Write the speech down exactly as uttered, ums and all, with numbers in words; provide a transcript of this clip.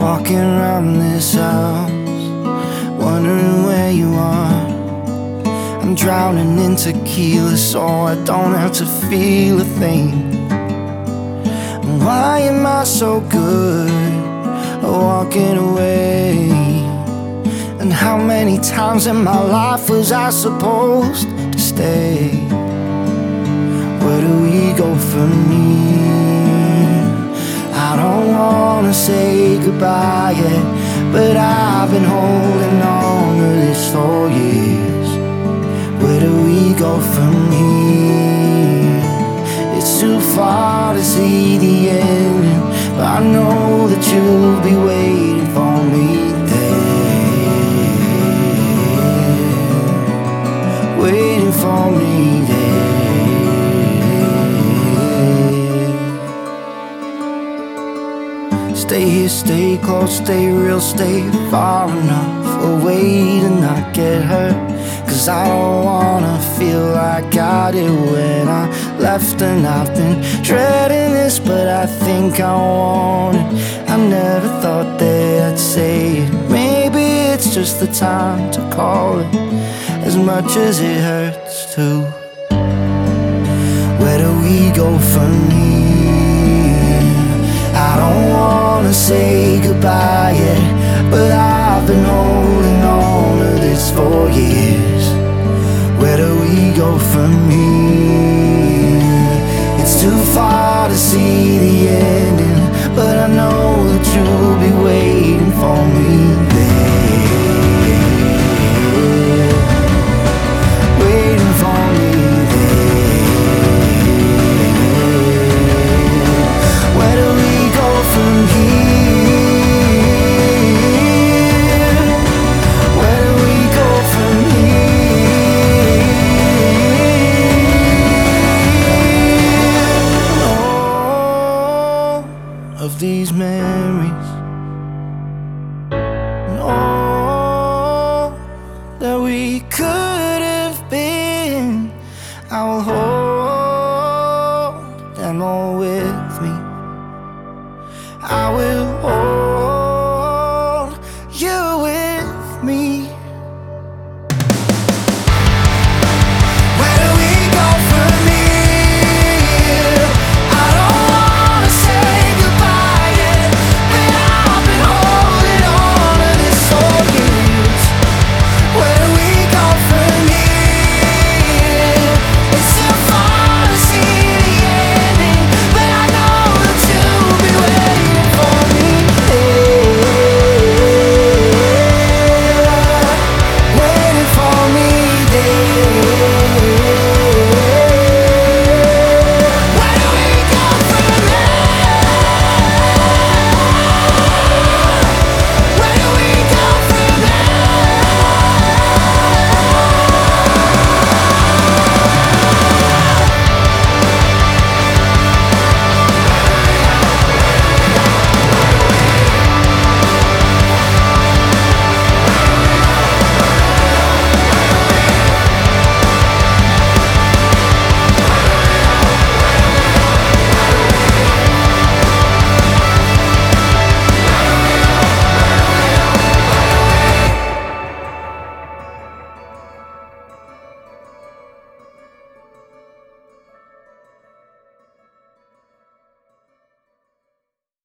walking around this house, wondering where you are. I'm drowning in tequila so I don't have to feel a thing. And why am I so good at walking away? And how many times in my life was I supposed to stay? Where do we go from here? I don't wanna say goodbye yet, but I've been holding on to this for years. Where do we go from here? It's too far to see the ending, but I know that you'll be waiting for me there, waiting for me there. Stay here, stay close, stay real, stay far enough away to not get hurt. Cause I don't wanna feel like I did when I left. And I've been dreading this, but I think I want it. I never thought that I'd say it. Maybe it's just the time to call it, as much as it hurts too. Where do we go from here? I don't wanna say goodbye yet, but I've been holding on to this for years. Where do we go from here? It's too far to see the ending, but I know that you'll be waiting for me there, waiting for me there. Where do we go from here? Where do we go from here? All of these memories, and all that we could